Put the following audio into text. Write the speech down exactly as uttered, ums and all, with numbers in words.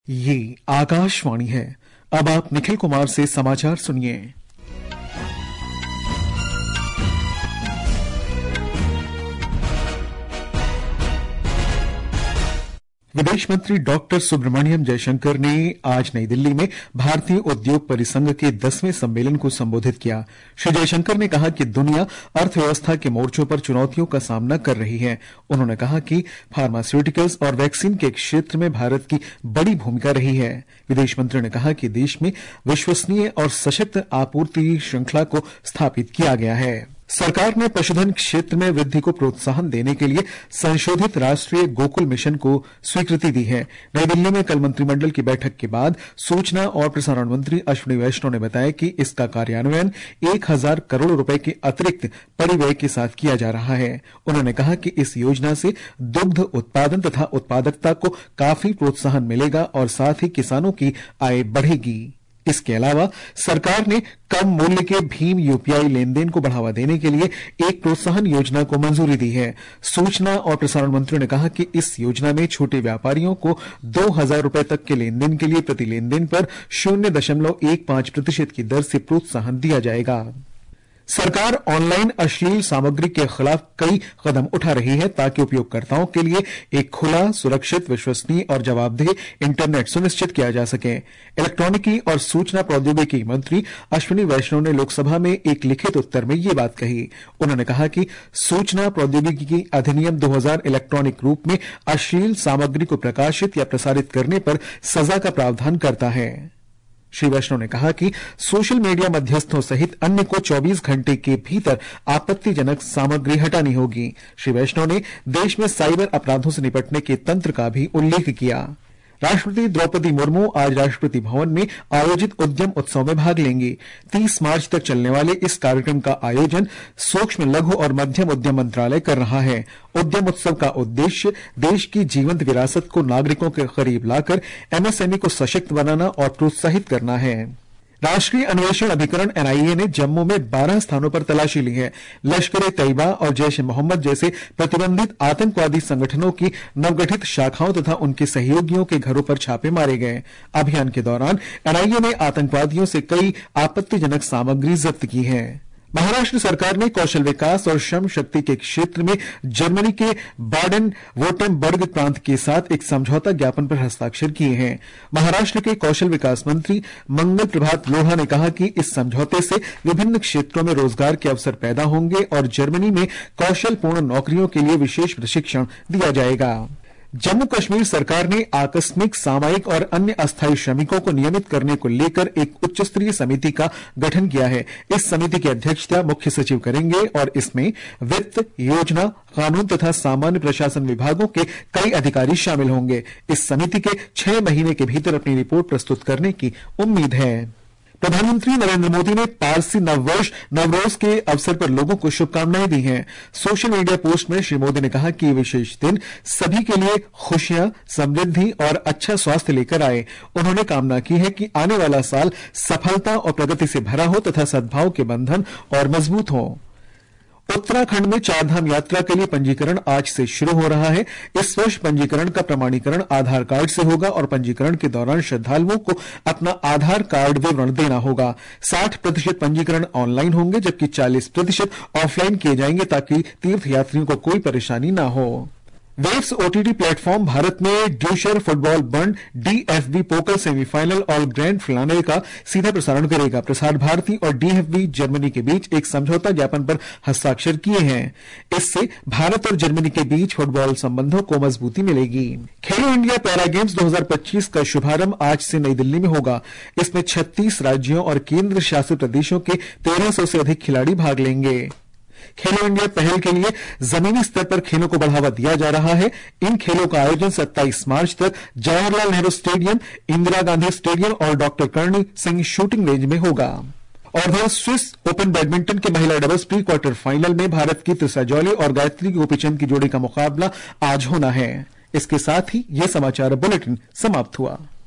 ये आकाशवाणी है। अब आप निखिल कुमार से समाचार सुनिए। विदेश मंत्री डॉक्टर सुब्रमण्यम जयशंकर ने आज नई दिल्ली में भारतीय उद्योग परिसंघ के दसवें सम्मेलन को संबोधित किया। श्री जयशंकर ने कहा कि दुनिया अर्थव्यवस्था के मोर्चों पर चुनौतियों का सामना कर रही है। उन्होंने कहा कि फार्मास्यूटिकल्स और वैक्सीन के क्षेत्र में भारत की बड़ी भूमिका रही है। विदेश मंत्री ने कहा कि देश में विश्वसनीय और सशक्त आपूर्ति श्रृंखला को स्थापित किया गया है। सरकार ने पशुधन क्षेत्र में वृद्धि को प्रोत्साहन देने के लिए संशोधित राष्ट्रीय गोकुल मिशन को स्वीकृति दी है। नई दिल्ली में कल मंत्रिमंडल की बैठक के बाद सूचना और प्रसारण मंत्री अश्विनी वैष्णव ने बताया कि इसका कार्यान्वयन एक हजार करोड़ रुपए के अतिरिक्त परिव्यय के साथ किया जा रहा है। उन्होंने कहा कि इस योजना से दुग्ध उत्पादन तथा उत्पादकता को काफी प्रोत्साहन मिलेगा और साथ ही किसानों की आय बढ़ेगी। इसके अलावा सरकार ने कम मूल्य के भीम यूपीआई लेन देन को बढ़ावा देने के लिए एक प्रोत्साहन योजना को मंजूरी दी है। सूचना और प्रसारण मंत्री ने कहा कि इस योजना में छोटे व्यापारियों को दो हजार रुपए तक के लेन देन के लिए प्रति लेन देन पर शून्य दशमलव एक पांच प्रतिशत की दर से प्रोत्साहन दिया जाएगा। सरकार ऑनलाइन अश्लील सामग्री के खिलाफ कई कदम उठा रही है ताकि उपयोगकर्ताओं के लिए एक खुला, सुरक्षित, विश्वसनीय और जवाबदेह इंटरनेट सुनिश्चित किया जा सके। इलेक्ट्रॉनिकी और सूचना प्रौद्योगिकी मंत्री अश्विनी वैष्णव ने लोकसभा में एक लिखित उत्तर में ये बात कही। उन्होंने कहा कि सूचना प्रौद्योगिकी अधिनियम दो हजार इलेक्ट्रॉनिक रूप में अश्लील सामग्री को प्रकाशित या प्रसारित करने पर सजा का प्रावधान करता है। श्री वैष्णव ने कहा कि सोशल मीडिया मध्यस्थों सहित अन्य को चौबीस घंटे के भीतर आपत्तिजनक सामग्री हटानी होगी। श्री वैष्णव ने देश में साइबर अपराधों से निपटने के तंत्र का भी उल्लेख किया। राष्ट्रपति द्रौपदी मुर्मू आज राष्ट्रपति भवन में आयोजित उद्यम उत्सव में भाग लेंगी। तीस मार्च तक चलने वाले इस कार्यक्रम का आयोजन सूक्ष्म, लघु और मध्यम उद्यम मंत्रालय कर रहा है। उद्यम उत्सव का उद्देश्य देश की जीवंत विरासत को नागरिकों के करीब लाकर एमएसएमई को सशक्त बनाना और प्रोत्साहित करना है। राष्ट्रीय अन्वेषण अभिकरण एनआईए ने जम्मू में बारह स्थानों पर तलाशी ली है। लश्कर-ए-तैयबा और जैश-ए-मोहम्मद जैसे प्रतिबंधित आतंकवादी संगठनों की नवगठित शाखाओं तथा उनके सहयोगियों के घरों पर छापे मारे गए। अभियान के दौरान एनआईए ने आतंकवादियों से कई आपत्तिजनक सामग्री जब्त की है। महाराष्ट्र सरकार ने कौशल विकास और श्रम शक्ति के क्षेत्र में जर्मनी के बाडेन-वुर्टेम्बर्ग प्रांत के साथ एक समझौता ज्ञापन पर हस्ताक्षर किए हैं। महाराष्ट्र के कौशल विकास मंत्री मंगल प्रभात लोढ़ा ने कहा कि इस समझौते से विभिन्न क्षेत्रों में रोजगार के अवसर पैदा होंगे और जर्मनी में कौशलपूर्ण नौकरियों के लिए विशेष प्रशिक्षण दिया जाएगा। जम्मू कश्मीर सरकार ने आकस्मिक, सामयिक और अन्य अस्थायी श्रमिकों को नियमित करने को लेकर एक उच्च स्तरीय समिति का गठन किया है। इस समिति की अध्यक्षता मुख्य सचिव करेंगे और इसमें वित्त, योजना, कानून तथा सामान्य प्रशासन विभागों के कई अधिकारी शामिल होंगे। इस समिति के छह महीने के भीतर अपनी रिपोर्ट प्रस्तुत करने की उम्मीद है। प्रधानमंत्री नरेंद्र मोदी ने पारसी नववर्ष नवरोज के अवसर पर लोगों को शुभकामनाएं दी हैं। सोशल मीडिया पोस्ट में श्री मोदी ने कहा कि ये विशेष दिन सभी के लिए खुशियां, समृद्धि और अच्छा स्वास्थ्य लेकर आए। उन्होंने कामना की है कि आने वाला साल सफलता और प्रगति से भरा हो तथा सद्भाव के बंधन और मजबूत हो। उत्तराखंड में चारधाम यात्रा के लिए पंजीकरण आज से शुरू हो रहा है। इस वर्ष पंजीकरण का प्रमाणीकरण आधार कार्ड से होगा और पंजीकरण के दौरान श्रद्धालुओं को अपना आधार कार्ड विवरण देना होगा। साठ प्रतिशत पंजीकरण ऑनलाइन होंगे जबकि चालीस प्रतिशत ऑफलाइन किए जाएंगे ताकि तीर्थयात्रियों को कोई परेशानी न हो। वेव्स ओटीटी प्लेटफॉर्म भारत में Deutscher football Bund DFB pokal semifinal और ग्रैंड फिनाले का सीधा प्रसारण करेगा। प्रसार भारती और डीएफबी जर्मनी के बीच एक समझौता ज्ञापन पर हस्ताक्षर किए हैं। इससे भारत और जर्मनी के बीच फुटबॉल संबंधों को मजबूती मिलेगी। खेलो इंडिया पैरा गेम्स दो हजार पच्चीस का शुभारंभ आज से नई दिल्ली में होगा। इसमें छत्तीस राज्यों और केंद्र शासित प्रदेशों के तेरह सौ से अधिक खिलाड़ी भाग लेंगे। खेलो इंडिया पहल के लिए जमीनी स्तर पर खेलों को बढ़ावा दिया जा रहा है। इन खेलों का आयोजन सत्ताईस मार्च तक जवाहरलाल नेहरू स्टेडियम, इंदिरा गांधी स्टेडियम और doctor Karni Singh shooting range में होगा। और वह स्विस ओपन बैडमिंटन के महिला डबल्स प्री क्वार्टर फाइनल में भारत की त्रिशा जॉली और गायत्री गोपीचंद की जोड़ी का मुकाबला आज होना है। इसके साथ ही यह समाचार बुलेटिन समाप्त हुआ।